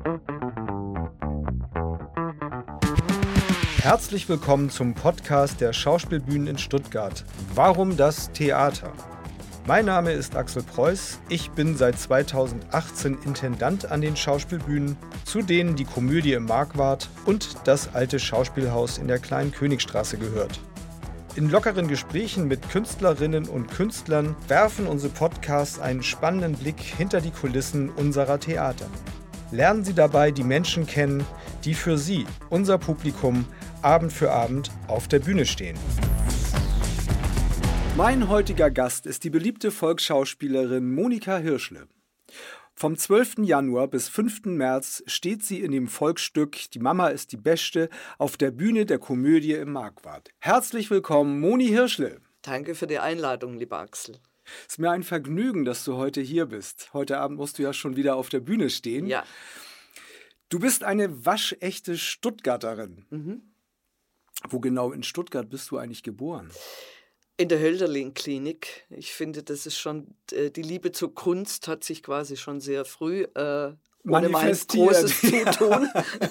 Herzlich willkommen zum Podcast der Schauspielbühnen in Stuttgart. Warum das Theater? Mein Name ist Axel Preuß. Ich bin seit 2018 Intendant an den Schauspielbühnen, zu denen die Komödie im Markwart und das alte Schauspielhaus in der Kleinen Königstraße gehört. In lockeren Gesprächen mit Künstlerinnen und Künstlern werfen unsere Podcasts einen spannenden Blick hinter die Kulissen unserer Theater. Lernen Sie dabei die Menschen kennen, die für Sie, unser Publikum, Abend für Abend auf der Bühne stehen. Mein heutiger Gast ist die beliebte Volksschauspielerin Monika Hirschle. Vom 12. Januar bis 5. März steht sie in dem Volksstück Die Mama ist die Beste auf der Bühne der Komödie im Markwart. Herzlich willkommen, Moni Hirschle. Danke für die Einladung, lieber Axel. Es ist mir ein Vergnügen, dass du heute hier bist. Heute Abend musst du ja schon wieder auf der Bühne stehen. Ja. Du bist eine waschechte Stuttgarterin. Mhm. Wo genau in Stuttgart bist du eigentlich geboren? In der Hölderlin-Klinik. Ich finde, das ist schon, die Liebe zur Kunst hat sich quasi schon sehr früh ohne mein großes Zutun.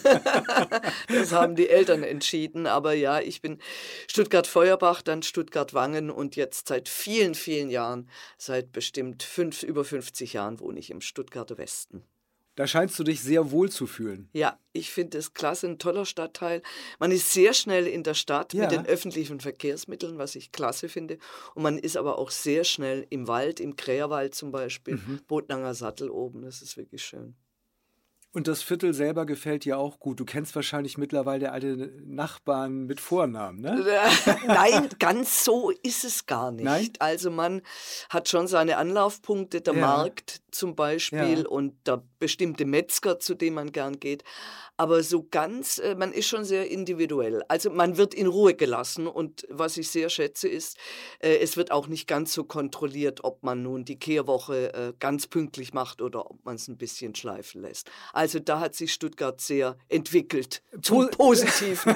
Das haben die Eltern entschieden. Aber ja, ich bin Stuttgart-Feuerbach, dann Stuttgart-Wangen und jetzt seit vielen, vielen Jahren, seit bestimmt über 50 Jahren wohne ich im Stuttgarter Westen. Da scheinst du dich sehr wohl zu fühlen. Ja, ich finde es klasse, ein toller Stadtteil. Man ist sehr schnell in der Stadt mit den öffentlichen Verkehrsmitteln, was ich klasse finde. Und man ist aber auch sehr schnell im Wald, im Kräherwald zum Beispiel, Botnanger Sattel oben. Das ist wirklich schön. Und das Viertel selber gefällt dir auch gut. Du kennst wahrscheinlich mittlerweile alle Nachbarn mit Vornamen, ne? Nein, ganz so ist es gar nicht. Nein? Also man hat schon seine Anlaufpunkte, der Markt zum Beispiel und der bestimmte Metzger, zu dem man gern geht. Aber so ganz, man ist schon sehr individuell. Also man wird in Ruhe gelassen und was ich sehr schätze ist, es wird auch nicht ganz so kontrolliert, ob man nun die Kehrwoche ganz pünktlich macht oder ob man es ein bisschen schleifen lässt. Also da hat sich Stuttgart sehr entwickelt, zum Positiven.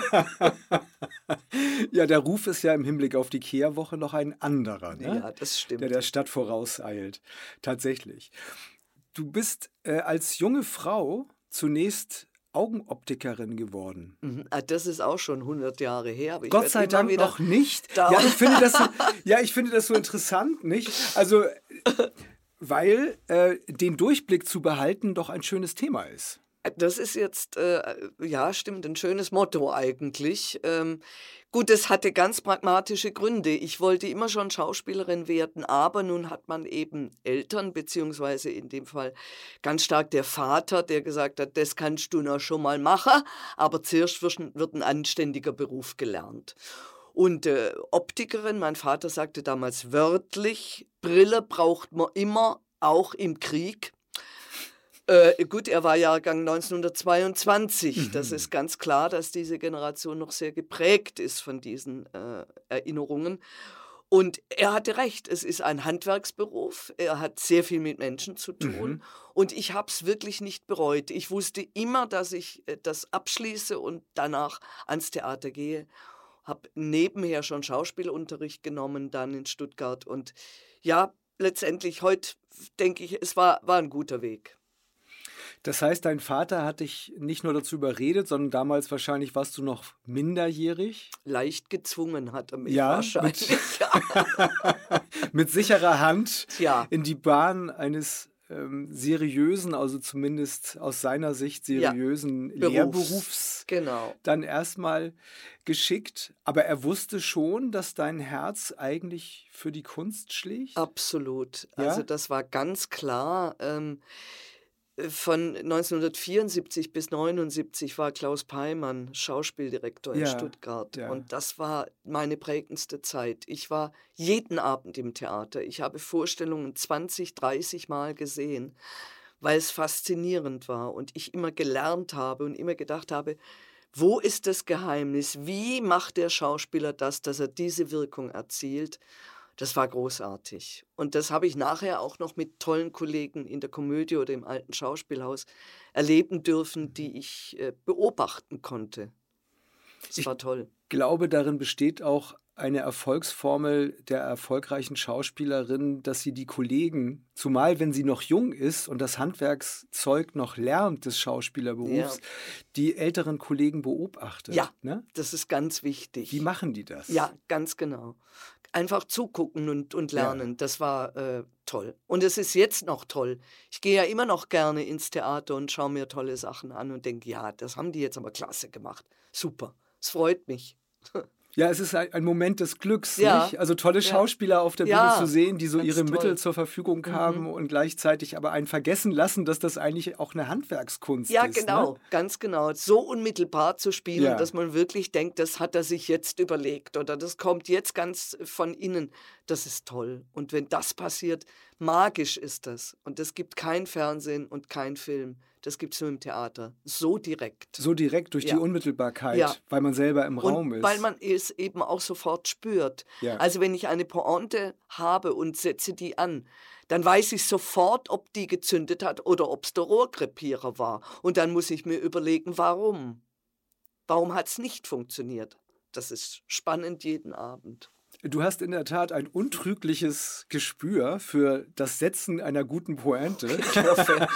Ja, der Ruf ist ja im Hinblick auf die Kehrwoche noch ein anderer, ne? Ja, das stimmt. Der Stadt vorauseilt, tatsächlich. Du bist als junge Frau zunächst Augenoptikerin geworden. Das ist auch schon 100 Jahre her. Aber Gott sei Dank noch nicht. Ja, ich finde das so interessant, nicht? Also, weil den Durchblick zu behalten doch ein schönes Thema ist. Das ist jetzt, ja, stimmt, ein schönes Motto eigentlich. Gut, das hatte ganz pragmatische Gründe. Ich wollte immer schon Schauspielerin werden, aber nun hat man eben Eltern, beziehungsweise in dem Fall ganz stark der Vater, der gesagt hat, das kannst du noch schon mal machen, aber zuerst wird ein anständiger Beruf gelernt. Und Optikerin, mein Vater sagte damals wörtlich, Brille braucht man immer, auch im Krieg. Gut, er war Jahrgang 1922. Das ist ganz klar, dass diese Generation noch sehr geprägt ist von diesen Erinnerungen. Und er hatte recht, es ist ein Handwerksberuf, er hat sehr viel mit Menschen zu tun und ich habe es wirklich nicht bereut. Ich wusste immer, dass ich das abschließe und danach ans Theater gehe. Habe nebenher schon Schauspielunterricht genommen, dann in Stuttgart. Und ja, letztendlich, heute denke ich, es war ein guter Weg. Das heißt, dein Vater hat dich nicht nur dazu überredet, sondern damals wahrscheinlich warst du noch minderjährig? Leicht gezwungen hat er mich wahrscheinlich. Mit sicherer Hand Ja. in die Bahn eines seriösen, also zumindest aus seiner Sicht seriösen Lehrberufs dann erstmal geschickt. Aber er wusste schon, dass dein Herz eigentlich für die Kunst schlägt? Absolut. Ja? Also das war ganz klar. Von 1974 bis 1979 war Klaus Peimann Schauspieldirektor in Stuttgart. Ja. Und das war meine prägendste Zeit. Ich war jeden Abend im Theater. Ich habe Vorstellungen 20, 30 Mal gesehen, weil es faszinierend war und ich immer gelernt habe und immer gedacht habe, wo ist das Geheimnis? Wie macht der Schauspieler das, dass er diese Wirkung erzielt? Das war großartig. Und das habe ich nachher auch noch mit tollen Kollegen in der Komödie oder im alten Schauspielhaus erleben dürfen, die ich beobachten konnte. Das war toll. Ich glaube, darin besteht auch eine Erfolgsformel der erfolgreichen Schauspielerin, dass sie die Kollegen, zumal wenn sie noch jung ist und das Handwerkszeug noch lernt des Schauspielerberufs, die älteren Kollegen beobachtet. Ja, ne? Das ist ganz wichtig. Wie machen die das? Ja, ganz genau. Einfach zugucken und lernen, das war toll. Und es ist jetzt noch toll. Ich gehe ja immer noch gerne ins Theater und schaue mir tolle Sachen an und denke, ja, das haben die jetzt aber klasse gemacht. Super, es freut mich. Ja, es ist ein Moment des Glücks, Ja. nicht? Also tolle Schauspieler auf der Bühne Ja, zu sehen, die so ganz ihre toll. Mittel zur Verfügung haben und gleichzeitig aber einen vergessen lassen, dass das eigentlich auch eine Handwerkskunst Ja, ist. genau, Ne? ganz genau. So unmittelbar zu spielen, Ja. dass man wirklich denkt, das hat er sich jetzt überlegt oder das kommt jetzt ganz von innen. Das ist toll. Und wenn das passiert, magisch ist das. Und es gibt kein Fernsehen und kein Film. Das gibt es nur im Theater. So direkt. So direkt durch die Ja. Unmittelbarkeit, Ja. weil man selber im Raum Und ist. weil man es eben auch sofort spürt. Ja. Also wenn ich eine Pointe habe und setze die an, dann weiß ich sofort, ob die gezündet hat oder ob es der Rohrkrepierer war. Und dann muss ich mir überlegen, warum. Warum hat es nicht funktioniert? Das ist spannend jeden Abend. Du hast in der Tat ein untrügliches Gespür für das Setzen einer guten Pointe. Ich hoffe.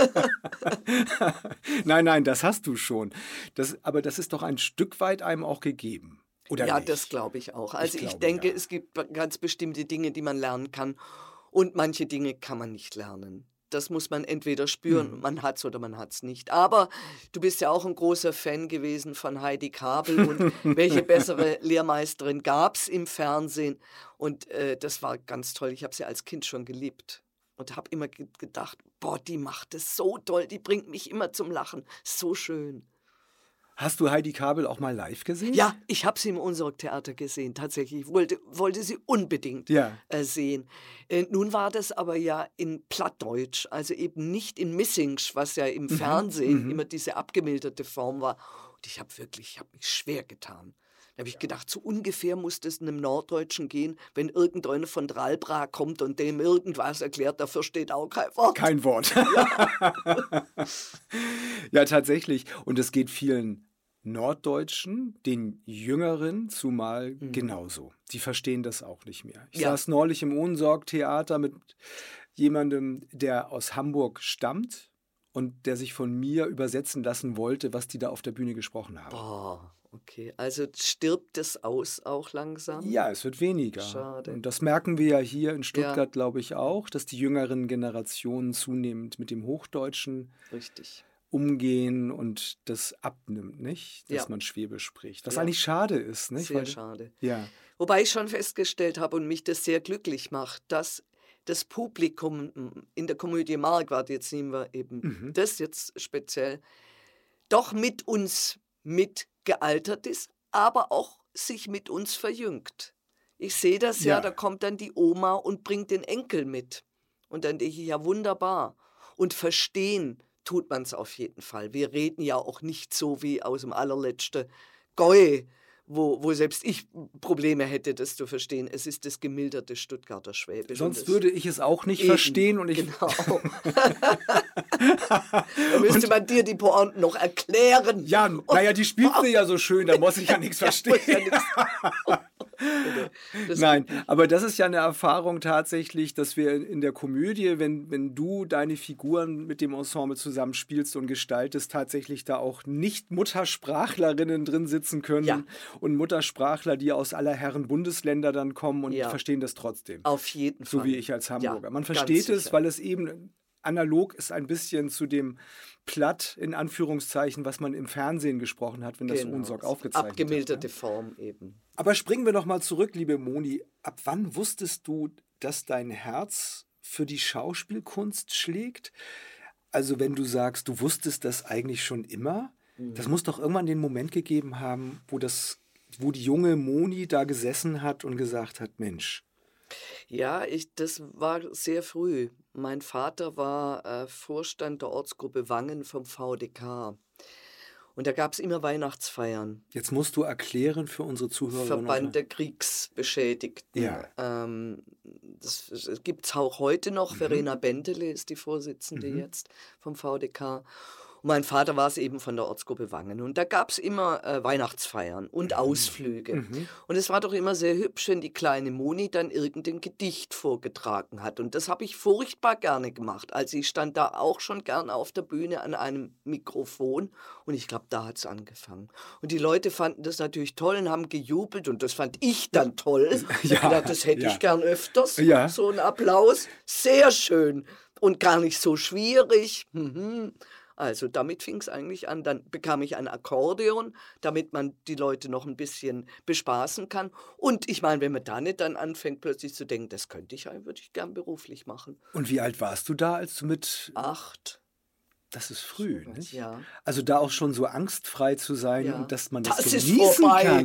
Nein, das hast du schon. Aber das ist doch ein Stück weit einem auch gegeben. Oder Ja, nicht? das glaube ich auch. Also ich glaube, denke, ja. es gibt ganz bestimmte Dinge, die man lernen kann und manche Dinge kann man nicht lernen. Das muss man entweder spüren, man hat's oder man hat's nicht. Aber du bist ja auch ein großer Fan gewesen von Heidi Kabel und welche bessere Lehrmeisterin gab's im Fernsehen? Und das war ganz toll. Ich habe sie als Kind schon geliebt und habe immer gedacht, boah, die macht es so toll, die bringt mich immer zum Lachen. So schön. Hast du Heidi Kabel auch mal live gesehen? Ja, ich habe sie im Unsorg-Theater gesehen, tatsächlich. Ich wollte sie unbedingt Ja. sehen. Nun war das aber ja in Plattdeutsch, also eben nicht in Missingsch, was ja im Fernsehen immer diese abgemilderte Form war. Und ich habe mich schwer getan. Da habe ich gedacht, so ungefähr muss das einem Norddeutschen gehen, wenn irgendeiner von Dralbra kommt und dem irgendwas erklärt, dafür steht auch kein Wort. Kein Wort. Ja, tatsächlich. Und es geht vielen Norddeutschen, den Jüngeren zumal genauso. Die verstehen das auch nicht mehr. Ich Ja. saß neulich im Ohnsorg-Theater mit jemandem, der aus Hamburg stammt und der sich von mir übersetzen lassen wollte, was die da auf der Bühne gesprochen haben. Boah, okay. Also stirbt es aus auch langsam? Ja, es wird weniger. Schade. Und das merken wir ja hier in Stuttgart, glaube ich, auch, dass die jüngeren Generationen zunehmend mit dem Hochdeutschen Richtig. umgehen und das abnimmt, nicht? Dass Ja. man Schwäbisch spricht. Was Ja. eigentlich schade ist, nicht? Sehr schade. Ja. Wobei ich schon festgestellt habe und mich das sehr glücklich macht, dass das Publikum in der Komödie Marquardt, jetzt nehmen wir eben das jetzt speziell, doch mit uns mitgealtert ist, aber auch sich mit uns verjüngt. Ich sehe das ja, Ja. da kommt dann die Oma und bringt den Enkel mit. Und dann denke ich, ja wunderbar. Und verstehen tut man es auf jeden Fall. Wir reden ja auch nicht so wie aus dem allerletzten Gäu, wo selbst ich Probleme hätte, das zu verstehen. Es ist das gemilderte Stuttgarter Schwäbisch. und Sonst das würde ich es auch nicht eben, verstehen und ich. Genau. Da müsste man dir die Pointen noch erklären. Ja, naja, die spielt sie ja so schön, da muss ich ja nichts verstehen. Muss ja nichts- Das- Nein, aber das ist ja eine Erfahrung tatsächlich, dass wir in der Komödie, wenn du deine Figuren mit dem Ensemble zusammenspielst und gestaltest, tatsächlich da auch nicht Muttersprachlerinnen drin sitzen können Ja. und Muttersprachler, die aus aller Herren Bundesländer dann kommen und Ja. verstehen das trotzdem. Auf jeden So Fall. wie ich als Hamburger. Ja, Man ganz versteht es, sicher. weil es eben analog ist ein bisschen zu dem Platt, in Anführungszeichen, was man im Fernsehen gesprochen hat, wenn das Genau. Ohnsorg aufgezeichnet Abgemilderte hat. Ne? Form eben. Aber springen wir noch mal zurück, liebe Moni. Ab wann wusstest du, dass dein Herz für die Schauspielkunst schlägt? Also wenn du sagst, du wusstest das eigentlich schon immer, das muss doch irgendwann den Moment gegeben haben, wo die junge Moni da gesessen hat und gesagt hat, Mensch, Ja, das war sehr früh. Mein Vater war Vorstand der Ortsgruppe Wangen vom VDK. Und da gab es immer Weihnachtsfeiern. jetzt musst du erklären für unsere Zuhörerinnen. Verband der Kriegsbeschädigten. Ja. Das gibt es auch heute noch. Verena Bentele ist die Vorsitzende jetzt vom VDK. Und mein Vater war es eben von der Ortsgruppe Wangen. Und da gab es immer Weihnachtsfeiern und Ausflüge. Und es war doch immer sehr hübsch, wenn die kleine Moni dann irgendein Gedicht vorgetragen hat. Und das habe ich furchtbar gerne gemacht. Also ich stand da auch schon gern auf der Bühne an einem Mikrofon. Und ich glaube, da hat es angefangen. Und die Leute fanden das natürlich toll und haben gejubelt. Und das fand ich dann toll. Ich dachte, das hätte ich gern öfters. Ja. So ein Applaus. Sehr schön. Und gar nicht so schwierig. Also damit fing es eigentlich an. Dann bekam ich ein Akkordeon, damit man die Leute noch ein bisschen bespaßen kann. Und ich meine, wenn man da nicht dann anfängt, plötzlich zu denken, das könnte ich, würde ich gern beruflich machen. Und wie alt warst du da, als du mit... 8. Das ist früh, Sowas, nicht? ja. Also da auch schon so angstfrei zu sein Ja. und dass man das Das ist genießen vorbei.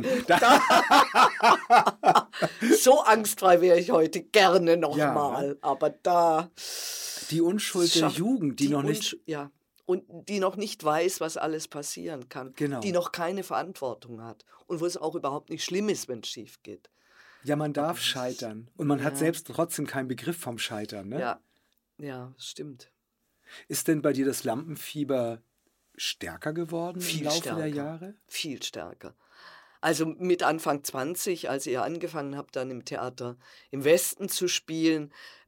kann. So angstfrei wäre ich heute gerne noch Ja. mal. Aber da... Die Unschuld der schafft Jugend, die noch nicht... Ja. Und die noch nicht weiß, was alles passieren kann. Genau. Die noch keine Verantwortung hat. Und wo es auch überhaupt nicht schlimm ist, wenn es schief geht. Ja, man darf scheitern. Und man hat Ja. selbst trotzdem keinen Begriff vom Scheitern. Ne? Ja, stimmt. Ist denn bei dir das Lampenfieber stärker geworden Viel im Laufe stärker. der Jahre? Viel stärker. Also mit Anfang 20, als ihr angefangen habt, dann im Theater im Westen zu spielen,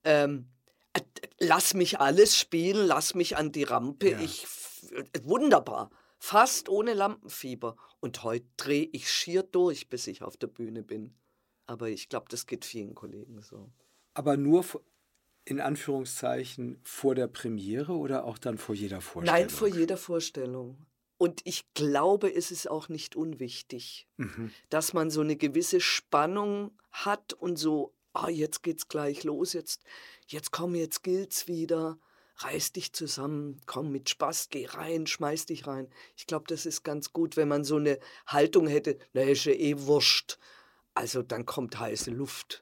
lass mich alles spielen, lass mich an die Rampe. Ja. Wunderbar. Fast ohne Lampenfieber. Und heute drehe ich schier durch, bis ich auf der Bühne bin. Aber ich glaube, das geht vielen Kollegen so. Aber nur in Anführungszeichen vor der Premiere oder auch dann vor jeder Vorstellung? Nein, vor jeder Vorstellung. Und ich glaube, es ist auch nicht unwichtig, dass man so eine gewisse Spannung hat und so, jetzt geht's gleich los, jetzt komm, jetzt gilt's wieder, reiß dich zusammen, komm mit Spaß, geh rein, schmeiß dich rein. Ich glaube, das ist ganz gut, wenn man so eine Haltung hätte, na, ist ja eh wurscht. Also dann kommt heiße Luft.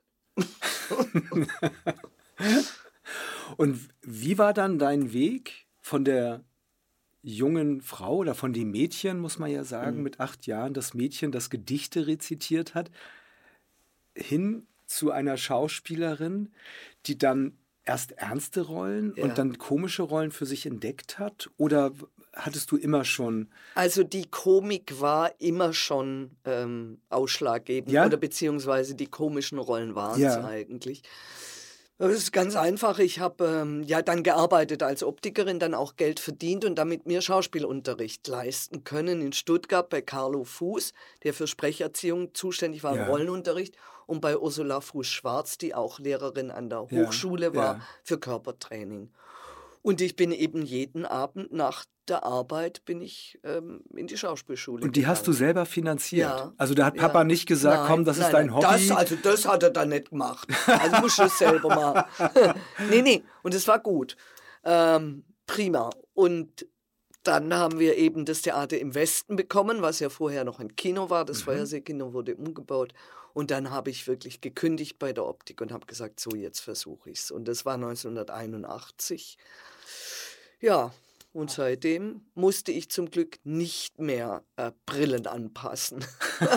Und wie war dann dein Weg von der jungen Frau oder von dem Mädchen, muss man ja sagen, mit 8 Jahren, das Mädchen, das Gedichte rezitiert hat, hin zu einer Schauspielerin, die dann erst ernste Rollen Ja. und dann komische Rollen für sich entdeckt hat? Oder hattest du immer schon... Also die Komik war immer schon ausschlaggebend, Ja? oder beziehungsweise die komischen Rollen waren es Ja. eigentlich. Das ist ganz einfach. Ich habe dann gearbeitet als Optikerin, dann auch Geld verdient und damit mir Schauspielunterricht leisten können in Stuttgart bei Carlo Fuß, der für Sprecherziehung zuständig war, Ja. im Rollenunterricht, und bei Ursula Fuß-Schwarz, die auch Lehrerin an der Ja, Hochschule war, ja. für Körpertraining. Und ich bin eben jeden Abend nach der Arbeit bin ich in die Schauspielschule Und die hast du gegangen. selber finanziert? Ja, Also da hat Papa ja. nicht gesagt, Nein, komm, das ist nein, dein nein, Hobby. Das hat er dann nicht gemacht. Also musst du es selber machen. Nee. Und es war gut. Prima. Und dann haben wir eben das Theater im Westen bekommen, was ja vorher noch ein Kino war. Das Feuerseekino wurde umgebaut. Und dann habe ich wirklich gekündigt bei der Optik und habe gesagt, so, jetzt versuche ich es. Und das war 1981. Ja, und seitdem musste ich zum Glück nicht mehr Brillen anpassen.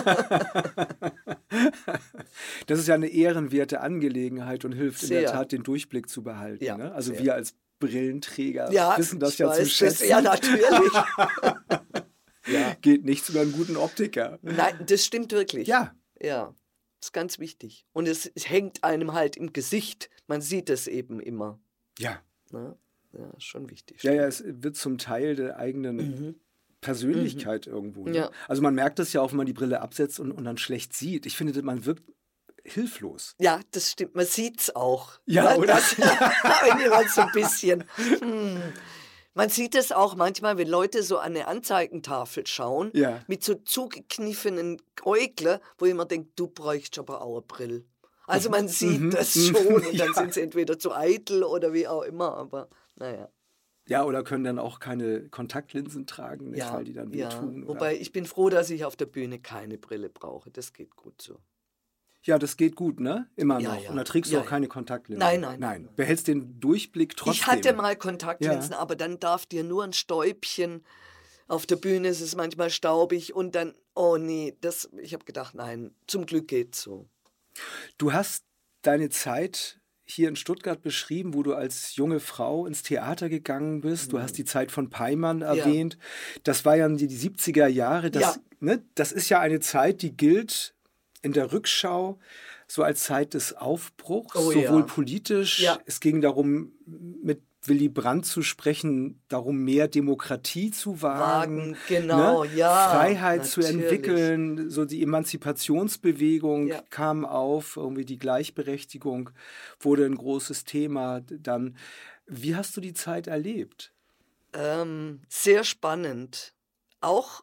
Das ist ja eine ehrenwerte Angelegenheit und hilft in der Sehr. Tat, den Durchblick zu behalten. Ja, Ne? Also sehr. wir als Brillenträger Ja, wissen das ich ja zu weiß, schätzen. ja, natürlich. Ja. Geht nichts über einen guten Optiker. Nein, das stimmt wirklich. Ja, Ja, ist ganz wichtig. Und es hängt einem halt im Gesicht. Man sieht es eben immer. ja. Ne? Ja, ist schon wichtig. Ja, es wird zum Teil der eigenen Persönlichkeit irgendwo. Ne? Ja. Also man merkt das ja auch, wenn man die Brille absetzt und dann schlecht sieht. Ich finde, man wirkt hilflos. Ja, das stimmt. Man sieht es auch. Ja, Ne? oder? Wenn jemand so ein bisschen. Man sieht es auch manchmal, wenn Leute so an eine Anzeigentafel schauen, Ja. mit so zugekniffenen Äuglein, wo ich immer denke, du bräuchst aber auch eine Brille. Also man sieht das schon und dann Ja. sind sie entweder zu eitel oder wie auch immer, aber naja. Ja, oder können dann auch keine Kontaktlinsen tragen, nicht, Ja, weil die dann ja. wehtun. Oder? Wobei ich bin froh, dass ich auf der Bühne keine Brille brauche. Das geht gut so. Ja, das geht gut, ne? Immer Ja, noch. ja. Und da trägst du Ja, auch ja. keine Kontaktlinsen. Nein. Behältst den Durchblick trotzdem. Ich hatte mal Kontaktlinsen, aber dann darf dir nur ein Stäubchen. Auf der Bühne ist es manchmal staubig und dann, oh nee, ich habe gedacht, nein, zum Glück geht's so. Du hast deine Zeit hier in Stuttgart beschrieben, wo du als junge Frau ins Theater gegangen bist. Du hast die Zeit von Peimann erwähnt. Das war ja die 70er Jahre. Das ist ja eine Zeit, die gilt in der Rückschau so als Zeit des Aufbruchs, sowohl politisch. Ja. Es ging darum, mit Willy Brandt zu sprechen, darum mehr Demokratie zu wagen, genau, Freiheit zu entwickeln, so die Emanzipationsbewegung kam auf, irgendwie die Gleichberechtigung wurde ein großes Thema. Dann, wie hast du die Zeit erlebt? Sehr spannend. Auch,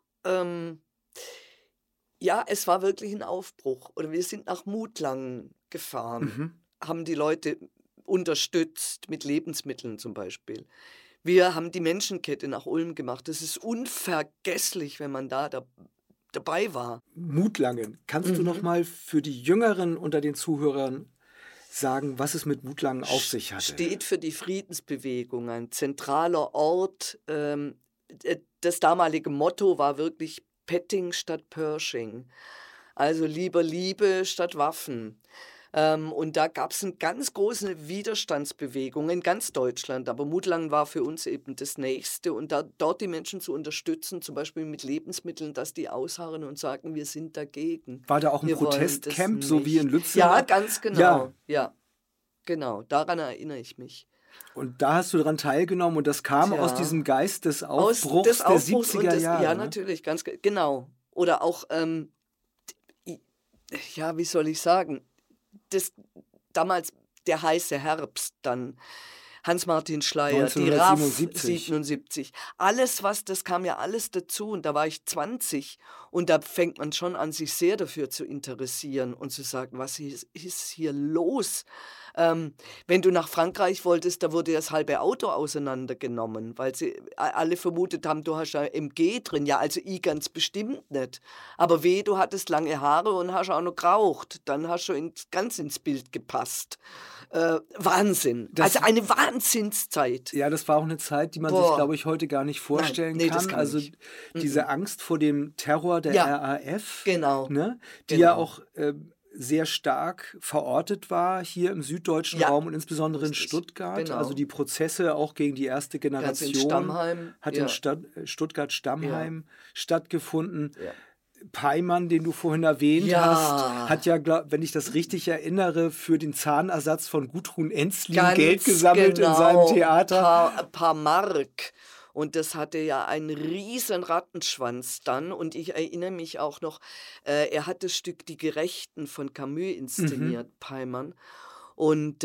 es war wirklich ein Aufbruch. Oder wir sind nach Mutlangen gefahren, haben die Leute unterstützt mit Lebensmitteln zum Beispiel. Wir haben die Menschenkette nach Ulm gemacht. Das ist unvergesslich, wenn man dabei war. Mutlangen. Kannst du noch mal für die Jüngeren unter den Zuhörern sagen, was es mit Mutlangen auf sich hatte? Steht für die Friedensbewegung, ein zentraler Ort. Das damalige Motto war wirklich Petting statt Pershing. Also lieber Liebe statt Waffen. Und da gab es eine ganz große Widerstandsbewegung in ganz Deutschland. Aber Mutlangen war für uns eben das Nächste. Und dort die Menschen zu unterstützen, zum Beispiel mit Lebensmitteln, dass die ausharren und sagen, wir sind dagegen. War da auch ein Protestcamp, so wie in Lützen? Ja, ganz genau. Ja, genau. Daran erinnere ich mich. Und da hast du daran teilgenommen und das kam aus diesem Geist des Aufbruchs der 70er Jahre. Ja, natürlich, ganz genau. Oder auch, wie soll ich sagen, damals der heiße Herbst, dann Hans-Martin Schleyer, die RAF 77. Das kam ja alles dazu und da war ich 20 und da fängt man schon an, sich sehr dafür zu interessieren und zu sagen, was ist hier los? Wenn du nach Frankreich wolltest, da wurde das halbe Auto auseinandergenommen, weil sie alle vermutet haben, du hast ja MG drin. Ja, also ich ganz bestimmt nicht. Aber du hattest lange Haare und hast auch noch geraucht. Dann hast du ganz ins Bild gepasst. Wahnsinn. Also eine Wahnsinnszeit. Ja, das war auch eine Zeit, die man sich, glaube ich, heute gar nicht vorstellen kann. Das kann also nicht. Diese Angst vor dem Terror der RAF, genau. Die ja auch sehr stark verortet war hier im süddeutschen Raum und insbesondere in Stuttgart. Genau. Also die Prozesse auch gegen die erste Generation hat in Stuttgart-Stammheim stattgefunden. Ja. Peimann, den du vorhin erwähnt hast, hat ja, wenn ich das richtig erinnere, für den Zahnersatz von Gudrun Ensslin Geld gesammelt in seinem Theater. Ein paar Mark. Und das hatte ja einen riesen Rattenschwanz dann. Und ich erinnere mich auch noch, er hat das Stück Die Gerechten von Camus inszeniert, Peimann. Und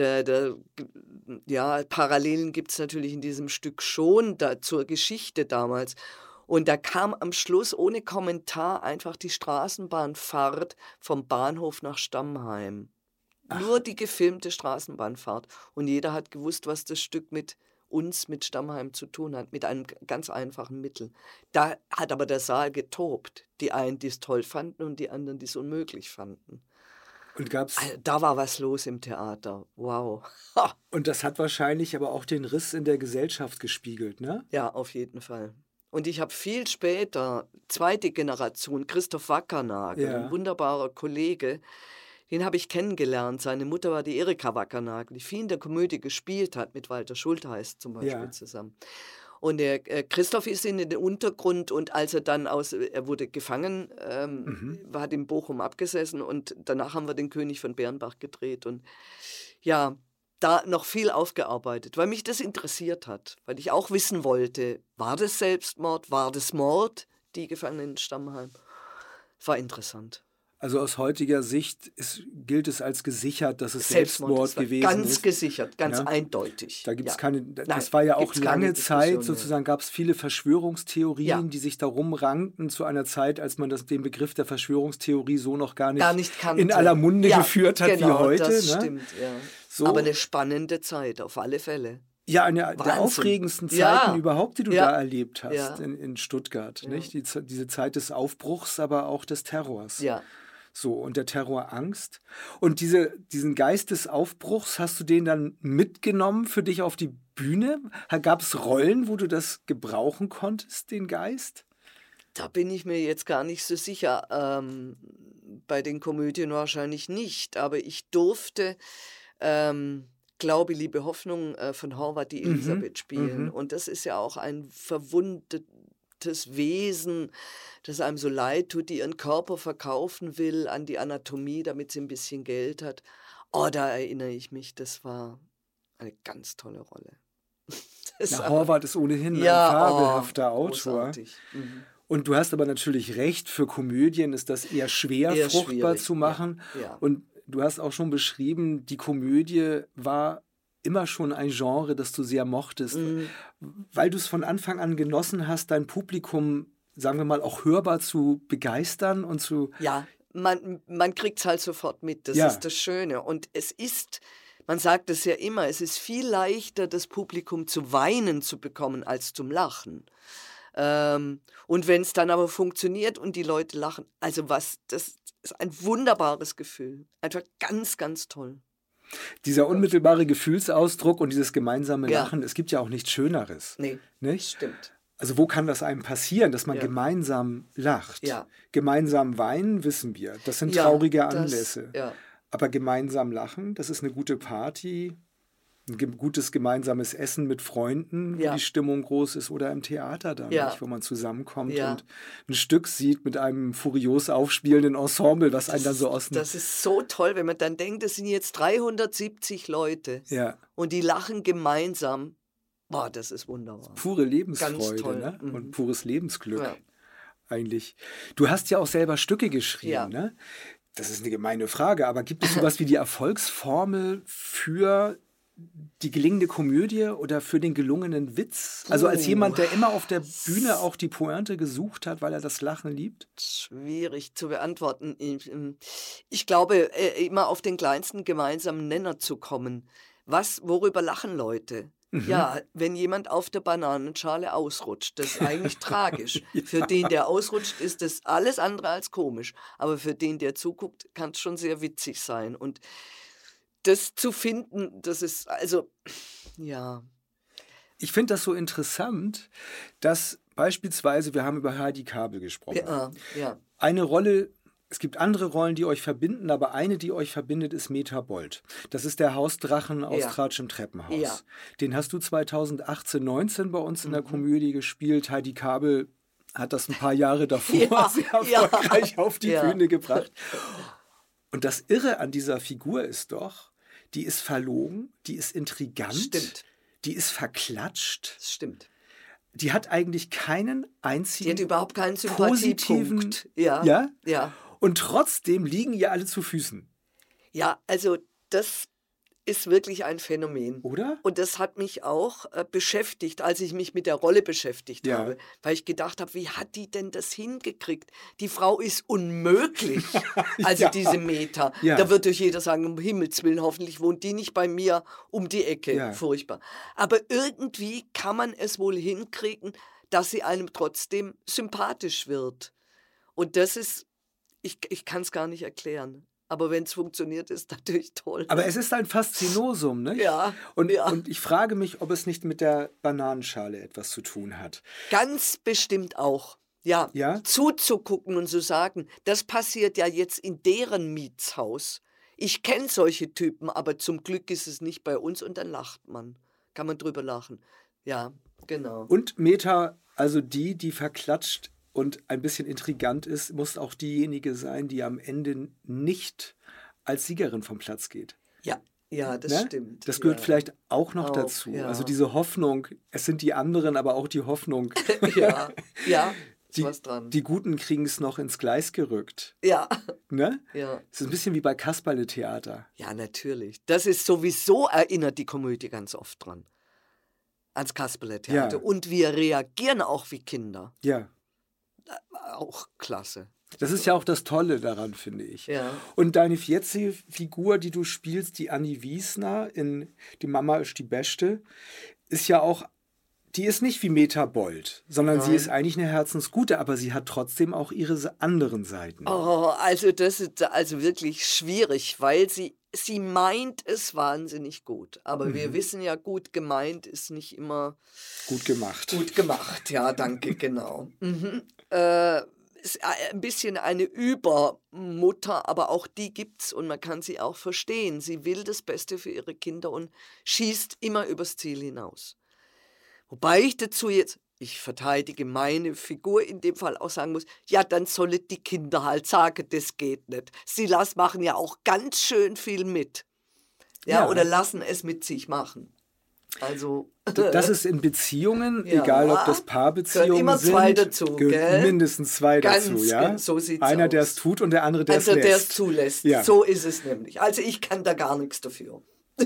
Parallelen gibt es natürlich in diesem Stück schon zur Geschichte damals. Und da kam am Schluss ohne Kommentar einfach die Straßenbahnfahrt vom Bahnhof nach Stammheim. Ach. Nur die gefilmte Straßenbahnfahrt. Und jeder hat gewusst, was das Stück mit Stammheim zu tun hat, mit einem ganz einfachen Mittel. Da hat aber der Saal getobt. Die einen, die es toll fanden und die anderen, die es unmöglich fanden. Und da war was los im Theater. Wow. Und das hat wahrscheinlich aber auch den Riss in der Gesellschaft gespiegelt, ne? Ja, auf jeden Fall. Und ich habe viel später, zweite Generation, Christoph Wackernagel, ein wunderbarer Kollege, den habe ich kennengelernt. Seine Mutter war die Erika Wackernagel, die viel in der Komödie gespielt hat, mit Walter Schultheiß zum Beispiel zusammen. Und der Christoph ist in den Untergrund und als er dann er wurde gefangen, hat in Bochum abgesessen und danach haben wir den König von Bernbach gedreht und ja, da noch viel aufgearbeitet, weil mich das interessiert hat, weil ich auch wissen wollte, war das Selbstmord, war das Mord, die Gefangenen in Stammheim? War interessant. Also aus heutiger Sicht gilt es als gesichert, dass es Selbstmord gewesen ist. Ganz gesichert, ganz eindeutig. Da gibt es keine. Das war ja auch lange Zeit, sozusagen gab es viele Verschwörungstheorien, die sich darum rankten zu einer Zeit, als man den Begriff der Verschwörungstheorie so noch gar nicht in aller Munde geführt hat wie heute. Das stimmt, ja. So. Aber eine spannende Zeit, auf alle Fälle. Ja, eine der aufregendsten Zeiten überhaupt, die du da erlebt hast in Stuttgart. Ja. Nicht? Diese Zeit des Aufbruchs, aber auch des Terrors. Ja. So, und der Terrorangst. Und diesen Geist des Aufbruchs, hast du den dann mitgenommen für dich auf die Bühne? Gab es Rollen, wo du das gebrauchen konntest, den Geist? Da bin ich mir jetzt gar nicht so sicher. Bei den Komödien wahrscheinlich nicht. Aber ich durfte Glaube, Liebe, Hoffnung von Horvath die Elisabeth spielen. Und das ist ja auch ein verwundetes Wesen, das einem so leid tut, die ihren Körper verkaufen will an die Anatomie, damit sie ein bisschen Geld hat. Oh, da erinnere ich mich, das war eine ganz tolle Rolle. Horvath ist ohnehin ein fabelhafter Autor. Großartig. Und du hast aber natürlich recht, für Komödien ist das eher schwer, fruchtbar zu machen. Ja. Und du hast auch schon beschrieben, die Komödie war immer schon ein Genre, das du sehr mochtest, weil du es von Anfang an genossen hast, dein Publikum, sagen wir mal, auch hörbar zu begeistern und zu... Ja, man kriegt es halt sofort mit, das ist das Schöne. Und es ist, man sagt es ja immer, es ist viel leichter, das Publikum zu weinen zu bekommen, als zum Lachen. Und wenn es dann aber funktioniert und die Leute lachen, also das ist ein wunderbares Gefühl. Einfach ganz, ganz toll. Dieser unmittelbare Gefühlsausdruck und dieses gemeinsame Lachen, es gibt ja auch nichts Schöneres. Nee, nicht? Stimmt. Also wo kann das einem passieren, dass man gemeinsam lacht? Ja. Gemeinsam weinen, wissen wir. Das sind traurige Anlässe. Ja. Aber gemeinsam lachen, das ist eine gute Party, ein gutes gemeinsames Essen mit Freunden, wo die Stimmung groß ist, oder im Theater dann, nicht, wo man zusammenkommt und ein Stück sieht mit einem furios aufspielenden Ensemble, was einen dann so aus... Das ist so toll, wenn man dann denkt, es sind jetzt 370 Leute und die lachen gemeinsam. Boah, das ist wunderbar. Pure Lebensfreude, Ganz toll. Ne? Und pures Lebensglück eigentlich. Du hast ja auch selber Stücke geschrieben, ne? Das ist eine gemeine Frage, aber gibt es sowas wie die Erfolgsformel für die gelingende Komödie oder für den gelungenen Witz? Also als jemand, der immer auf der Bühne auch die Pointe gesucht hat, weil er das Lachen liebt? Schwierig zu beantworten. Ich glaube, immer auf den kleinsten gemeinsamen Nenner zu kommen. Worüber lachen Leute? Ja, wenn jemand auf der Bananenschale ausrutscht, das ist eigentlich tragisch. Für den, der ausrutscht, ist das alles andere als komisch. Aber für den, der zuguckt, kann es schon sehr witzig sein. Und das zu finden, das ist, also, ja. Ich finde das so interessant, dass beispielsweise, wir haben über Heidi Kabel gesprochen. Eine Rolle, es gibt andere Rollen, die euch verbinden, aber eine, die euch verbindet, ist Meta Bold. Das ist der Hausdrachen aus Tratsch im Treppenhaus. Den hast du 2018/19 bei uns in der Komödie gespielt. Heidi Kabel hat das ein paar Jahre davor sehr erfolgreich auf die Bühne gebracht. Und das Irre an dieser Figur ist doch, die ist verlogen, die ist intrigant, die ist verklatscht. Das stimmt. Die hat eigentlich keinen einzigen Die hat überhaupt keinen positiven... Sympathiepunkt. Ja. Und trotzdem liegen ihr alle zu Füßen. Ja, also das ist wirklich ein Phänomen. Oder? Und das hat mich auch beschäftigt, als ich mich mit der Rolle beschäftigt habe. Weil ich gedacht habe, wie hat die denn das hingekriegt? Die Frau ist unmöglich. Also diese Meta. Da wird durch jeder sagen, um Himmels Willen, hoffentlich wohnt die nicht bei mir um die Ecke. Furchtbar. Aber irgendwie kann man es wohl hinkriegen, dass sie einem trotzdem sympathisch wird. Und das ist, ich kann es gar nicht erklären. Aber wenn es funktioniert, ist natürlich toll. Aber es ist ein Faszinosum, ne? Und ich frage mich, ob es nicht mit der Bananenschale etwas zu tun hat. Ganz bestimmt auch. Ja. Zuzugucken und zu sagen, das passiert ja jetzt in deren Mietshaus. Ich kenne solche Typen, aber zum Glück ist es nicht bei uns, und dann lacht man. Kann man drüber lachen. Ja, genau. Und Meta, also die verklatscht und ein bisschen intrigant ist, muss auch diejenige sein, die am Ende nicht als Siegerin vom Platz geht. Ja, das stimmt. Das gehört vielleicht auch noch dazu. Ja. Also diese Hoffnung, es sind die anderen, aber auch die Hoffnung. Ist was dran. Die Guten kriegen es noch ins Gleis gerückt. Ne? Es ist ein bisschen wie bei Kasperle-Theater. Ja, natürlich. Das ist sowieso, erinnert die Komödie ganz oft dran. Ans Kasperle-Theater. Und wir reagieren auch wie Kinder. Auch klasse. Das ist ja auch das Tolle daran, finde ich. Und deine jetzige Figur, die du spielst, die Annie Wiesner in Die Mama ist die Beste, ist ja auch, die ist nicht wie Meta Bold, sondern sie ist eigentlich eine Herzensgute, aber sie hat trotzdem auch ihre anderen Seiten. Oh, also das ist also wirklich schwierig, weil sie meint es wahnsinnig gut. Aber wir wissen ja, gut gemeint ist nicht immer gut gemacht. Gut gemacht, ja, danke, genau. ist ein bisschen eine Übermutter, aber auch die gibt's und man kann sie auch verstehen. Sie will das Beste für ihre Kinder und schießt immer übers Ziel hinaus. Wobei ich dazu jetzt, ich verteidige meine Figur in dem Fall auch sagen muss, ja, dann sollen die Kinder halt sagen, das geht nicht. Sie machen ja auch ganz schön viel mit. Ja, oder lassen es mit sich machen. Also das ist in Beziehungen, Ja, egal ob das Paarbeziehungen gehören immer sind, zwei dazu, gehören gell? mindestens zwei dazu, Ganz ja? so sieht's Einer, der aus. es tut und der andere, der Also es der es lässt. zulässt. Ja. So ist es nämlich. Also ich kann da gar nichts dafür.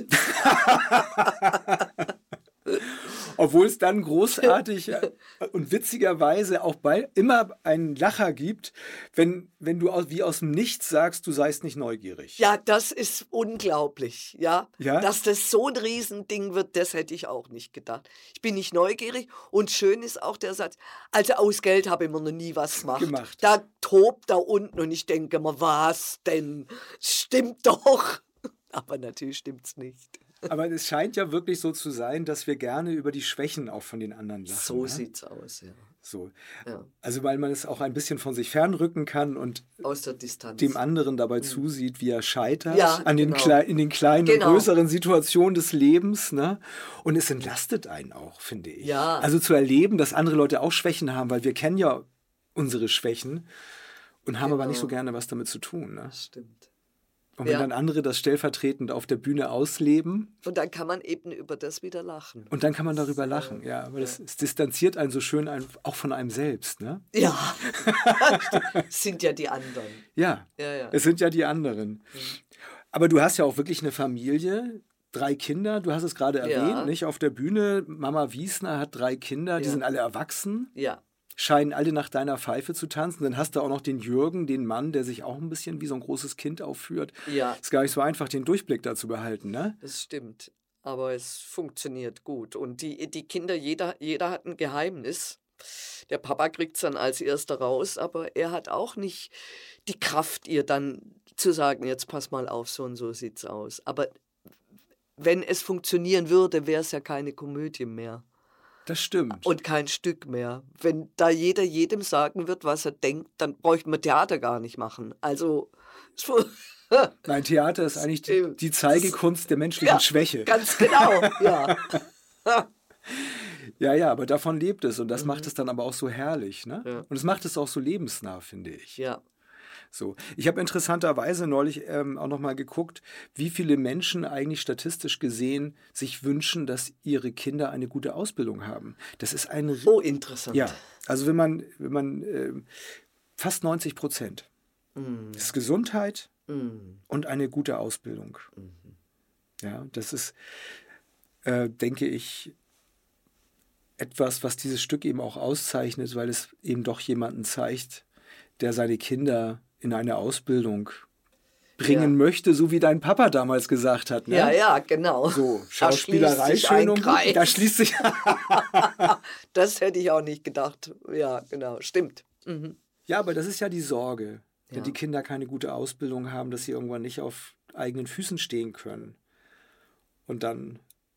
Obwohl es dann großartig und witzigerweise auch immer einen Lacher gibt, wenn du wie aus dem Nichts sagst, du seist nicht neugierig. Ja, das ist unglaublich, ja. Ja? Dass das so ein Riesending wird, das hätte ich auch nicht gedacht. Ich bin nicht neugierig und schön ist auch der Satz, also aus Geld habe ich mir noch nie was gemacht. Da tobt da unten und ich denke mir, was denn? Stimmt doch. Aber natürlich stimmt's nicht. Aber es scheint ja wirklich so zu sein, dass wir gerne über die Schwächen auch von den anderen lachen. So ne? sieht's aus, ja. So. Ja. Also weil man es auch ein bisschen von sich fernrücken kann und Aus der Distanz. dem anderen dabei zusieht, wie er scheitert Ja, an den genau. in den kleinen Genau. und größeren Situationen des Lebens. Ne? Und es entlastet einen auch, finde ich. Ja. Also zu erleben, dass andere Leute auch Schwächen haben, weil wir kennen ja unsere Schwächen und haben aber nicht so gerne was damit zu tun. Ne? Das stimmt. Und wenn Ja. dann andere das stellvertretend auf der Bühne ausleben, Und dann kann man eben über das wieder lachen. und dann kann man darüber lachen, ja. Aber es distanziert einen so schön auch von einem selbst, ne? Ja, das sind ja die anderen. Ja, Ja. es sind ja die anderen. Aber du hast ja auch wirklich eine Familie, 3 Kinder, du hast es gerade erwähnt, nicht? Auf der Bühne, Mama Wiesner hat 3 Kinder, die Ja. sind alle erwachsen, Ja, scheinen alle nach deiner Pfeife zu tanzen. Dann hast du auch noch den Jürgen, den Mann, der sich auch ein bisschen wie so ein großes Kind aufführt. ja, Ist gar nicht so einfach, den Durchblick da zu behalten, ne? das stimmt. Aber es funktioniert gut. Und die Kinder, jeder hat ein Geheimnis. Der Papa kriegt es dann als erster raus, aber er hat auch nicht die Kraft, ihr dann zu sagen, jetzt pass mal auf, so und so sieht's aus. Aber wenn es funktionieren würde, wäre es ja keine Komödie mehr. Das stimmt. Und kein Stück mehr. Wenn da jeder jedem sagen wird, was er denkt, dann bräuchte man Theater gar nicht machen. Also, Nein, Theater ist eigentlich die Zeigekunst der menschlichen ja, Schwäche. ganz genau, ja. Ja, aber davon lebt es und das macht es dann aber auch so herrlich. Ne? Ja. Und es macht es auch so lebensnah, finde ich. Ja, So. Ich habe interessanterweise neulich auch nochmal geguckt, wie viele Menschen eigentlich statistisch gesehen sich wünschen, dass ihre Kinder eine gute Ausbildung haben. Das ist ein... oh, interessant. Ja, also wenn man fast 90%. Das ist Gesundheit und eine gute Ausbildung. Ja, das ist, denke ich, etwas, was dieses Stück eben auch auszeichnet, weil es eben doch jemanden zeigt, der seine Kinder in eine Ausbildung bringen möchte, so wie dein Papa damals gesagt hat. Ne? Ja, genau. So, Da Schauspielerei schließt sich schön ein und gut. Kreis. Da schließt sich... Das hätte ich auch nicht gedacht. Ja, genau, stimmt. Ja, aber das ist ja die Sorge, Ja. wenn die Kinder keine gute Ausbildung haben, dass sie irgendwann nicht auf eigenen Füßen stehen können. Und dann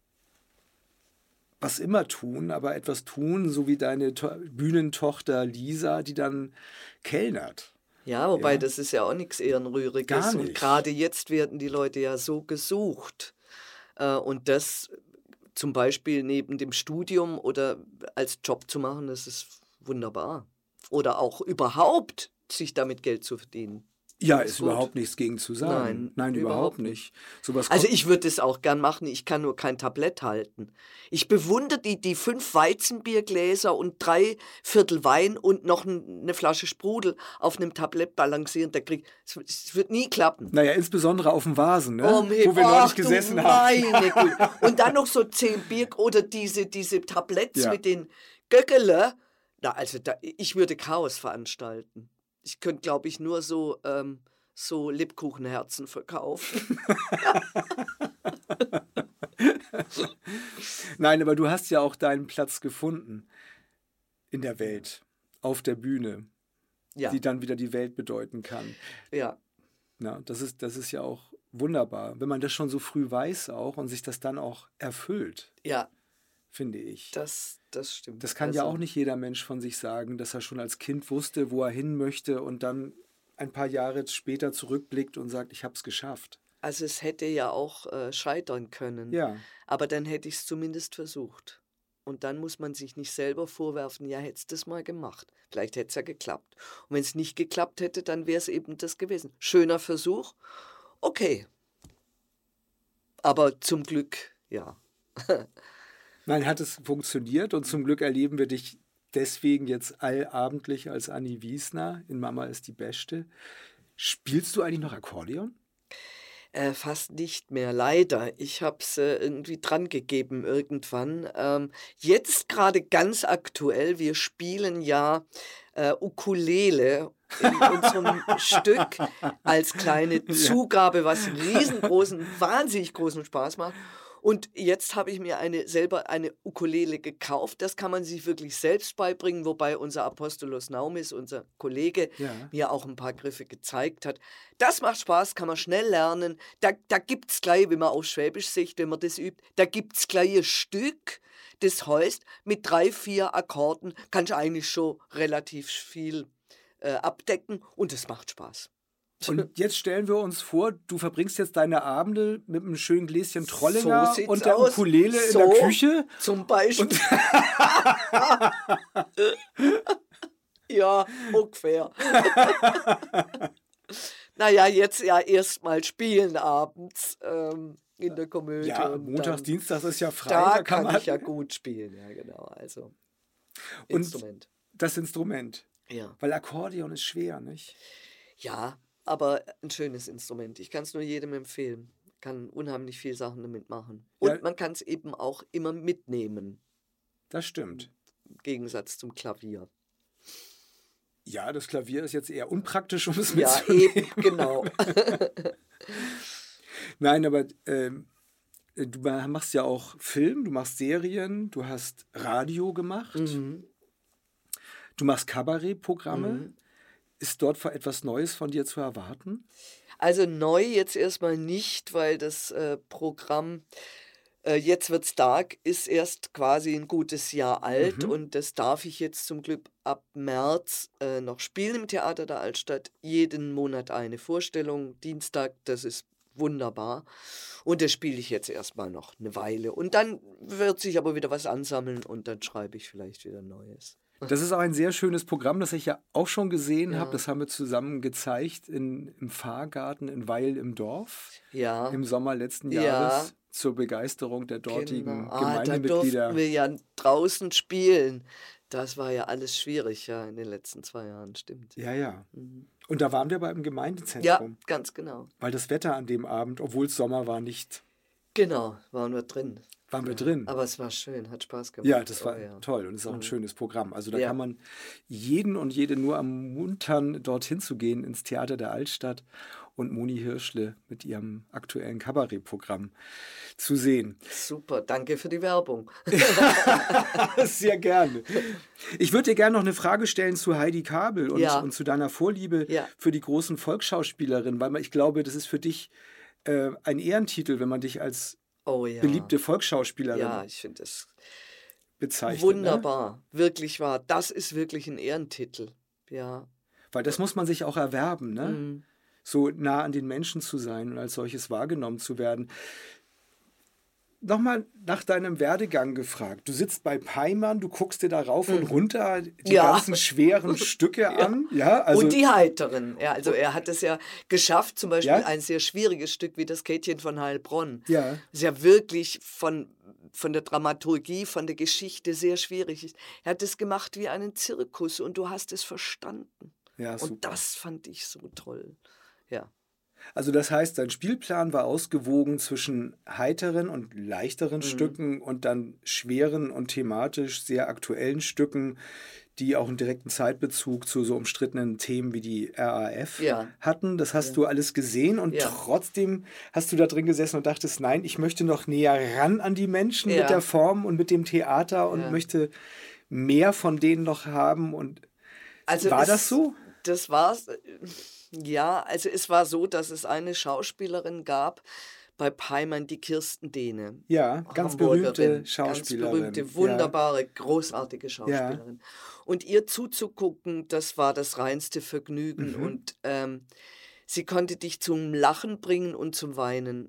was immer tun, aber etwas tun, so wie deine Bühnentochter Lisa, die dann kellnert. Ja, wobei Ja. das ist ja auch nichts Ehrenrühriges. Gar Und nicht. gerade jetzt werden die Leute ja so gesucht. Und das zum Beispiel neben dem Studium oder als Job zu machen, das ist wunderbar. Oder auch überhaupt sich damit Geld zu verdienen. Ja, Das ist gut. überhaupt nichts gegen zu sagen. Nein, überhaupt überhaupt nicht. Sowas Also kommt- ich würde es auch gern machen, ich kann nur kein Tablett halten. Ich bewundere die 5 Weizenbiergläser und 3 Viertel Wein und noch eine Flasche Sprudel auf einem Tablett balancieren. Es wird nie klappen. Naja, insbesondere auf dem Vasen, ne? Oh, Wo wir neulich gesessen haben. meine Güte. Und dann noch so 10 Bier oder diese Tabletts Ja. mit den Göckele. Na, also ich würde Chaos veranstalten. Ich könnte, glaube ich, nur so Lebkuchenherzen verkaufen. Nein, aber du hast ja auch deinen Platz gefunden in der Welt, auf der Bühne, Ja, die dann wieder die Welt bedeuten kann. ja. Na, das ist ja auch wunderbar, wenn man das schon so früh weiß auch und sich das dann auch erfüllt, Ja, finde ich. Das stimmt. Das kann ja auch nicht jeder Mensch von sich sagen, dass er schon als Kind wusste, wo er hin möchte und dann ein paar Jahre später zurückblickt und sagt, ich habe es geschafft. Also es hätte ja auch scheitern können, Ja, aber dann hätte ich es zumindest versucht. Und dann muss man sich nicht selber vorwerfen, ja, hättest du das mal gemacht. Vielleicht hätte es ja geklappt. Und wenn es nicht geklappt hätte, dann wäre es eben das gewesen. Schöner Versuch, okay. Aber zum Glück, ja. nein, hat es funktioniert und zum Glück erleben wir dich deswegen jetzt allabendlich als Anni Wiesner in Mama ist die Beste. Spielst du eigentlich noch Akkordeon? Fast nicht mehr, leider. Ich habe es irgendwie dran gegeben irgendwann. Jetzt gerade ganz aktuell, wir spielen ja Ukulele in unserem Stück als kleine Zugabe, was riesengroßen, wahnsinnig großen Spaß macht. Und jetzt habe ich mir selber eine Ukulele gekauft. Das kann man sich wirklich selbst beibringen, wobei unser Apostolos Naumis, unser Kollege, Ja. mir auch ein paar Griffe gezeigt hat. Das macht Spaß, kann man schnell lernen. Da gibt es gleich, wenn man auf Schwäbisch spricht, wenn man das übt, da gibt es gleich ein Stück, das heißt, mit 3, 4 Akkorden kannst du eigentlich schon relativ viel abdecken und es macht Spaß. Und jetzt stellen wir uns vor, du verbringst jetzt deine Abende mit einem schönen Gläschen Trollinger sieht's und der aus. Ukulele in So. der Küche. Zum Beispiel. Ja, ungefähr. Naja, jetzt ja erstmal spielen abends in der Komödie. Ja, und montags, dann, dienstags ist ja frei. da kann kann man ich ja gut spielen, ja genau. Also Und Instrument. das Instrument. Ja. Weil Akkordeon ist schwer, nicht? Ja, aber ein schönes Instrument. Ich kann es nur jedem empfehlen. Kann unheimlich viele Sachen damit machen. Und Ja. man kann es eben auch immer mitnehmen, Das stimmt. im Gegensatz zum Klavier. Ja, das Klavier ist jetzt eher unpraktisch, um es Ja, mitzunehmen. eben, genau. Nein, aber du machst ja auch Film, du machst Serien, du hast Radio gemacht, du machst Kabarettprogramme. Ist dort etwas Neues von dir zu erwarten? Also neu jetzt erstmal nicht, weil das Programm Jetzt wird's Dark ist erst quasi ein gutes Jahr alt und das darf ich jetzt zum Glück ab März noch spielen im Theater der Altstadt. Jeden Monat eine Vorstellung, Dienstag, das ist wunderbar. Und das spiele ich jetzt erstmal noch eine Weile. Und dann wird sich aber wieder was ansammeln und dann schreibe ich vielleicht wieder Neues. Das ist auch ein sehr schönes Programm, das ich ja auch schon gesehen Ja. habe. Das haben wir zusammen gezeigt im Pfarrgarten in Weil im Dorf Ja, im Sommer letzten Ja. Jahres zur Begeisterung der dortigen genau. Da Gemeindemitglieder. durften wir ja draußen spielen. Das war ja alles schwierig, ja, in den letzten 2 Jahren, stimmt. Ja, ja. Und da waren wir beim Ja, Gemeindezentrum, ganz genau. weil das Wetter an dem Abend, obwohl es Sommer war, nicht, Genau, waren wir drin. waren wir drin. Aber es war schön, hat Spaß gemacht. Ja, das war Oh, ja. toll und ist auch ein schönes Programm. Also da Ja. kann man jeden und jede nur ermuntern, dorthin zu gehen ins Theater der Altstadt und Moni Hirschle mit ihrem aktuellen Kabarettprogramm zu sehen. Super, danke für die Werbung. Sehr gerne. Ich würde dir gerne noch eine Frage stellen zu Heidi Kabel und, Ja. und zu deiner Vorliebe Ja. für die großen Volksschauspielerinnen, weil ich glaube, das ist für dich ein Ehrentitel, wenn man dich als Oh ja. beliebte Volksschauspielerin Ja, ich finde es bezeichnet. Ne? wunderbar. Wirklich wahr. Das ist wirklich ein Ehrentitel. Ja. Weil das muss man sich auch erwerben, ne? Mhm. So nah an den Menschen zu sein und als solches wahrgenommen zu werden. Nochmal nach deinem Werdegang gefragt. Du sitzt bei Peimann, du guckst dir da rauf und runter die Ja. ganzen schweren Stücke an. Ja, also Und die Heiteren. Ja, also er hat es ja geschafft, zum Beispiel Ja? ein sehr schwieriges Stück wie das Käthchen von Heilbronn. Ja. Das ist ja wirklich von der Dramaturgie, von der Geschichte sehr schwierig ist. Er hat es gemacht wie einen Zirkus und du hast es verstanden. Ja, Und super. das fand ich so toll. Ja. Also das heißt, dein Spielplan war ausgewogen zwischen heiteren und leichteren Stücken und dann schweren und thematisch sehr aktuellen Stücken, die auch einen direkten Zeitbezug zu so umstrittenen Themen wie die RAF Ja. hatten. Das hast du alles gesehen und Ja. trotzdem hast du da drin gesessen und dachtest, nein, ich möchte noch näher ran an die Menschen Ja. mit der Form und mit dem Theater und Ja. möchte mehr von denen noch haben. Und Also war es- das so? Das war's. Ja, also es war so, dass es eine Schauspielerin gab, bei Peimann die Kirsten Dehne. Ja, ganz Hamburgerin, berühmte Schauspielerin. Ganz berühmte, wunderbare, großartige Schauspielerin. Und ihr zuzugucken, das war das reinste Vergnügen. Und sie konnte dich zum Lachen bringen und zum Weinen.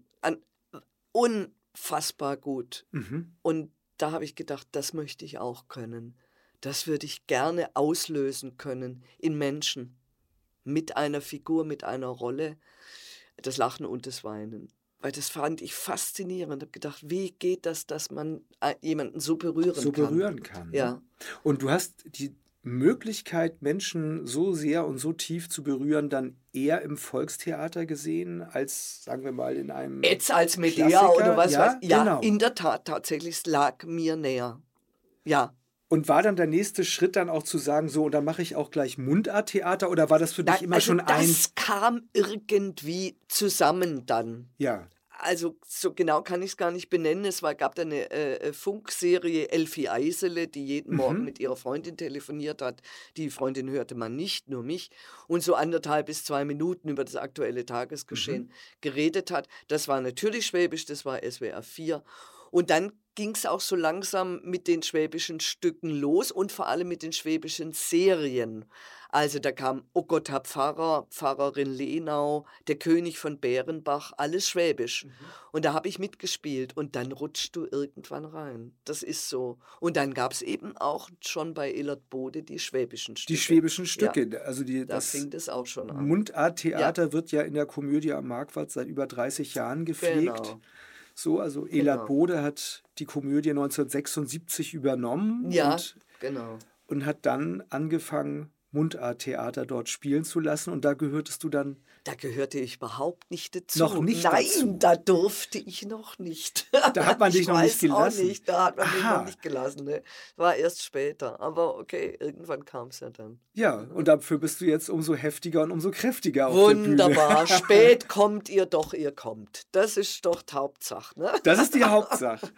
Unfassbar gut. Und da habe ich gedacht, das möchte ich auch können. Das würde ich gerne auslösen können in Menschen. Mit einer Figur, mit einer Rolle. Das Lachen und das Weinen. Weil das fand ich faszinierend. Ich habe gedacht, wie geht das, dass man jemanden so berühren kann? Ja. Ja. Und du hast die Möglichkeit, Menschen so sehr und so tief zu berühren, dann eher im Volkstheater gesehen, als, sagen wir mal, in einem Jetzt als Medea Klassiker? oder was Ja, weiß ich. Ja, genau. in der Tat, tatsächlich, es lag mir näher. Ja. Und war dann der nächste Schritt dann auch zu sagen, so, und dann mache ich auch gleich Mundarttheater, oder war das für dich immer schon das kam irgendwie zusammen dann. Ja. Also so genau kann ich es gar nicht benennen. Es gab da eine Funkserie Elfi Eisele, die jeden Morgen mit ihrer Freundin telefoniert hat. Die Freundin hörte man nicht, nur mich. Und so 1,5 bis 2 Minuten über das aktuelle Tagesgeschehen geredet hat. Das war natürlich Schwäbisch, das war SWR 4. Und dann ging es auch so langsam mit den schwäbischen Stücken los und vor allem mit den schwäbischen Serien. Also da kam O Gott, Herr Pfarrer, Pfarrerin Lenau, Der König von Bärenbach, alles Schwäbisch. Und da habe ich mitgespielt und dann rutschst du irgendwann rein. Das ist so. Und dann gab es eben auch schon bei Elert Bode die schwäbischen Stücke. Die schwäbischen Stücke. Ja. Also Da fing das auch schon an. Mundarttheater wird ja in der Komödie am Marquardt seit über 30 Jahren gepflegt. Genau. So, also Elert Bode hat die Komödie 1976 übernommen Ja, genau. und hat dann angefangen, Mundarttheater dort spielen zu lassen. Und da gehörtest du dann... Da gehörte ich überhaupt nicht dazu. Noch nicht Nein, dazu. da durfte ich noch nicht. Da hat man dich noch nicht gelassen. Auch nicht. Da hat man mich Aha. noch nicht gelassen. Ne? War erst später. Aber okay, irgendwann kam es ja dann. Ja, und dafür bist du jetzt umso heftiger und umso kräftiger auf der Bühne. Wunderbar. Spät kommt ihr doch, ihr kommt. Das ist doch die Hauptsache. Ne? Das ist die Hauptsache.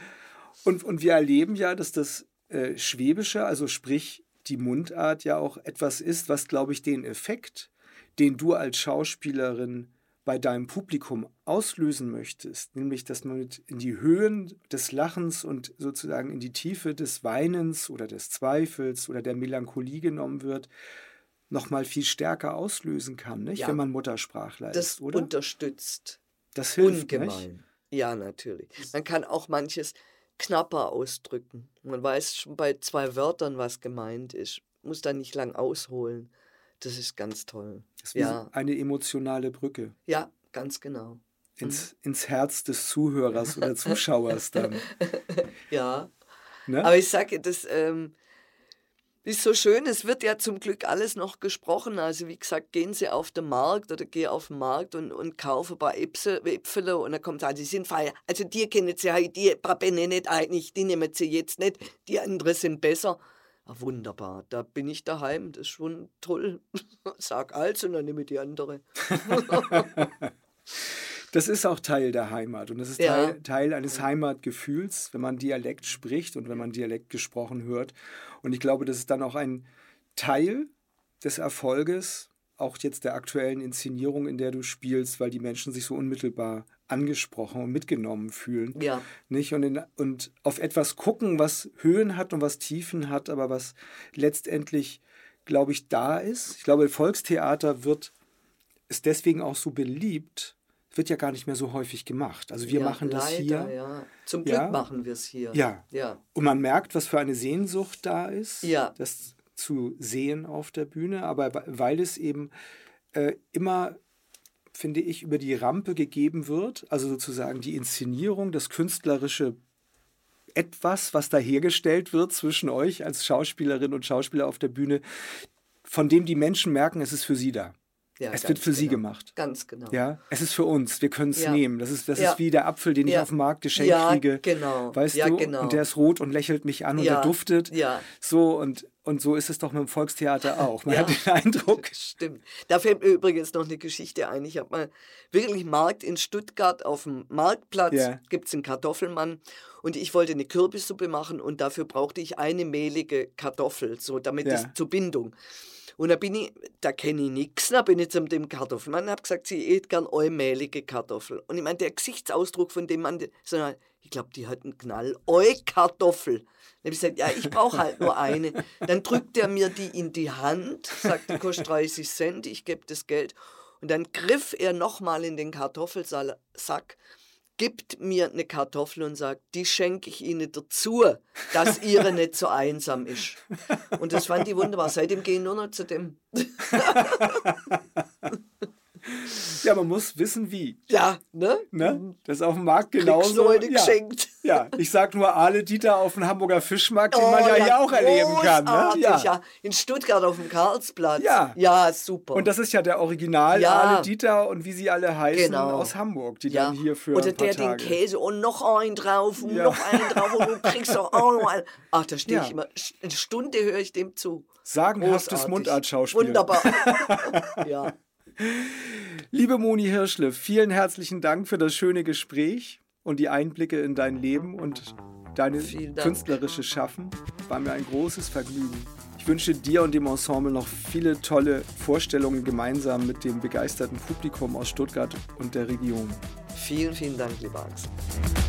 Und wir erleben ja, dass das Schwäbische, also sprich die Mundart, ja auch etwas ist, was, glaube ich, den Effekt, den du als Schauspielerin bei deinem Publikum auslösen möchtest, nämlich, dass man in die Höhen des Lachens und sozusagen in die Tiefe des Weinens oder des Zweifels oder der Melancholie genommen wird, nochmal viel stärker auslösen kann, nicht? Ja. Wenn man Muttersprachler Das ist, oder? unterstützt. Das hilft, nicht? Ungemein. Ja, natürlich. Man kann auch manches knapper ausdrücken. Man weiß schon bei 2 Wörtern, was gemeint ist. Muss da nicht lang ausholen. Das ist ganz toll. Das ist wie eine emotionale Brücke Ja, ganz genau. ins Herz des Zuhörers oder Zuschauers dann. Ja, Ne? aber ich sage, das ist so schön. Es wird ja zum Glück alles noch gesprochen. Also wie gesagt, gehen Sie auf den Markt oder geh auf den Markt und kaufe ein paar Äpfel und dann kommt die sind frei. Also die kennen Sie ja, die Brabenne nicht eigentlich, die nehmen Sie jetzt nicht, die anderen sind besser. Ah, wunderbar, da bin ich daheim, das ist schon toll. Sag also, dann nehme ich die andere. Das ist auch Teil der Heimat und das ist Ja. Teil eines Heimatgefühls, wenn man Dialekt spricht und wenn man Dialekt gesprochen hört. Und ich glaube, das ist dann auch ein Teil des Erfolges, auch jetzt der aktuellen Inszenierung, in der du spielst, weil die Menschen sich so unmittelbar angesprochen und mitgenommen fühlen. Ja. Nicht? Und auf etwas gucken, was Höhen hat und was Tiefen hat, aber was letztendlich, glaube ich, da ist. Ich glaube, Volkstheater ist deswegen auch so beliebt, wird ja gar nicht mehr so häufig gemacht. Also wir Ja, machen das leider, hier. Ja. Zum Glück Ja. machen wir es hier. Ja. Ja. Und man merkt, was für eine Sehnsucht da ist, Ja. das zu sehen auf der Bühne. Aber weil es eben immer, finde ich, über die Rampe gegeben wird, also sozusagen die Inszenierung, das künstlerische Etwas, was da hergestellt wird zwischen euch als Schauspielerin und Schauspieler auf der Bühne, von dem die Menschen merken, es ist für sie da. Ja, Es ganz wird für sie genau. gemacht. Ganz genau. Ja, es ist für uns, wir können es Ja. nehmen. Das ist Ja. wie der Apfel, den ich Ja. auf dem Markt geschenkt Ja, kriege. genau. Weißt Ja, du? genau. Und der ist rot und lächelt mich an und Ja. der duftet. Ja. So und so ist es doch mit dem Volkstheater auch. Man Ja. hat den Eindruck. Stimmt. Da fällt mir übrigens noch eine Geschichte ein. Ich habe mal wirklich Markt in Stuttgart auf dem Marktplatz, Ja. gibt es einen Kartoffelmann Und ich wollte eine Kürbissuppe machen und dafür brauchte ich eine mehlige Kartoffel, so damit es zur Bindung. Und da kenne ich nichts, da bin ich zu dem Kartoffelmann und habe gesagt, sie isst gern mehlige Kartoffel. Und ich meine, der Gesichtsausdruck von dem Mann, sondern ich glaube, die hat einen Knall. Kartoffel. Dann habe ich gesagt, ja, ich brauche halt nur eine. Dann drückt er mir die in die Hand, sagt, die kostet 30 Cent, ich gebe das Geld. Und dann griff er nochmal in den Kartoffelsack, gibt mir eine Kartoffel und sagt, die schenke ich Ihnen dazu, dass Ihre nicht so einsam ist. Und das fand ich wunderbar. Seitdem gehe ich nur noch zu dem. Ja, man muss wissen, wie. Ja, ne? Das ist auf dem Markt genauso. Leute geschenkt. Ja, ich sag nur Ahle Dieter auf dem Hamburger Fischmarkt, den man ja hier auch erleben kann. Ne? Ja, in Stuttgart auf dem Karlsplatz. Ja, super. Und das ist ja der Original Ahle Dieter und wie sie alle heißen aus Hamburg, die dann hier für oder ein paar der Tage. Den Käse und noch einen drauf und noch einen drauf und du kriegst auch noch einen. Ach, da stehe ich immer, eine Stunde höre ich dem zu. Sagenhaftes Mundartschauspiel. Wunderbar. Ja. Liebe Moni Hirschle, vielen herzlichen Dank für das schöne Gespräch und die Einblicke in dein Leben und deine künstlerische Schaffen. War mir ein großes Vergnügen. Ich wünsche dir und dem Ensemble noch viele tolle Vorstellungen gemeinsam mit dem begeisterten Publikum aus Stuttgart und der Region. Vielen, vielen Dank, lieber Axel.